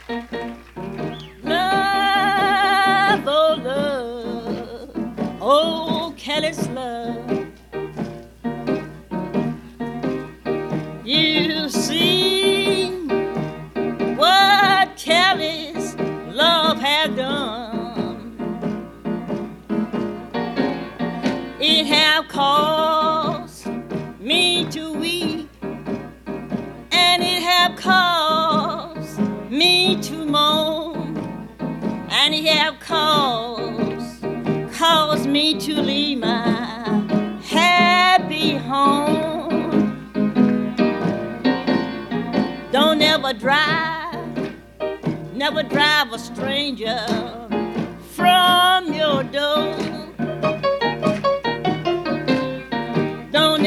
Love, oh love, oh careless love. You see what careless love has done. It have caused me to weep, and it have caused me to moan, and it have caused me to leave my happy home. Don't never drive a stranger from your door. Don't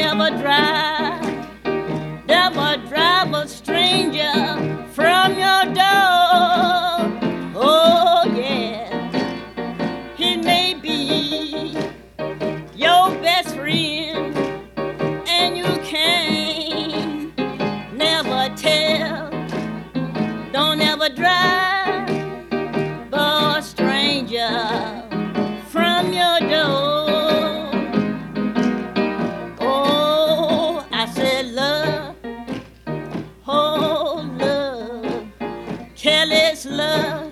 never drive a stranger from your door. Oh yeah, he may be your best friend, and you can never tell. Don't ever drive a stranger from your door. Oh, I said love, oh love, careless love.